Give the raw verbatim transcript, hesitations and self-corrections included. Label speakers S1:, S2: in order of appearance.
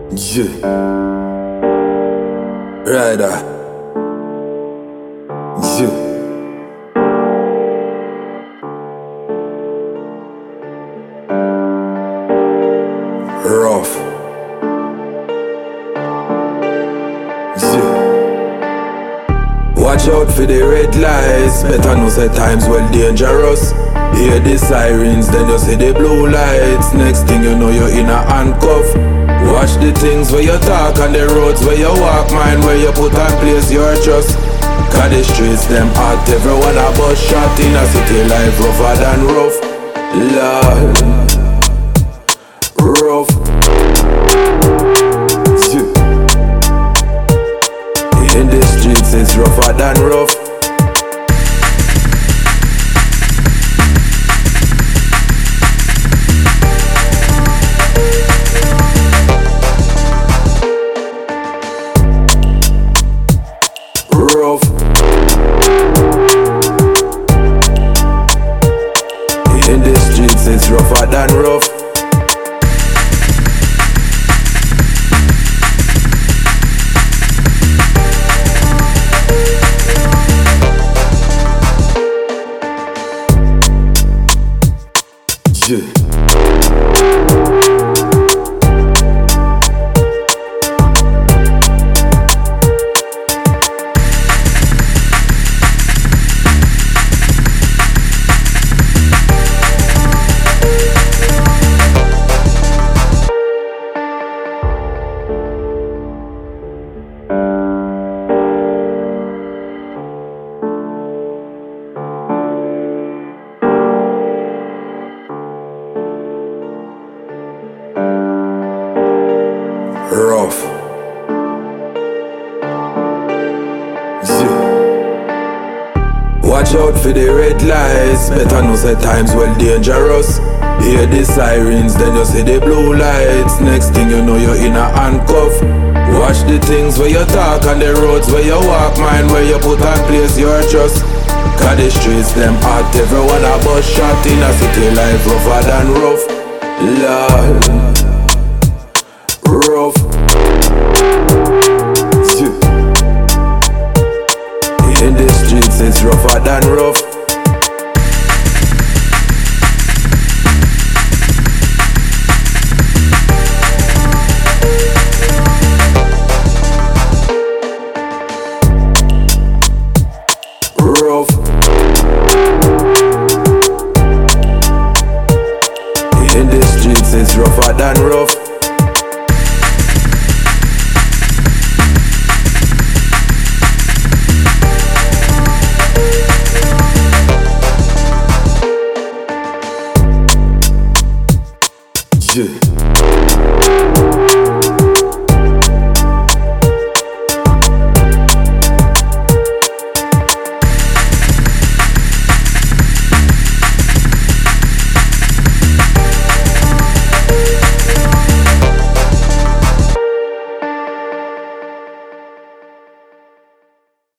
S1: Yeah. Rider. Yeah. Rough. Yeah. Watch out for the red lights. Better know say times well dangerous. Hear the sirens, then you see the blue lights. Next thing you know you're in a handcuff. Watch the things where you talk and the roads where you walk, mind where you put and place your trust. Cause the streets them hot, everyone a bus shot in a city life rougher than rough. Lord, rough. In the streets it's rougher than rough. Rough. In the streets it's rougher than rough. Yeah. Rough. Yeah. Watch out for the red lights. Better know say times well dangerous. Hear the sirens, then you see the blue lights. Next thing you know you're in a handcuff. Watch the things where you talk and the roads where you walk, mind where you put and place your trust. Cause the streets them hot, everyone a bus shot in a city life rougher than rough. Lord, rough. In the streets it's rougher than rough. Rough. In the streets it's rougher than rough. Yeah.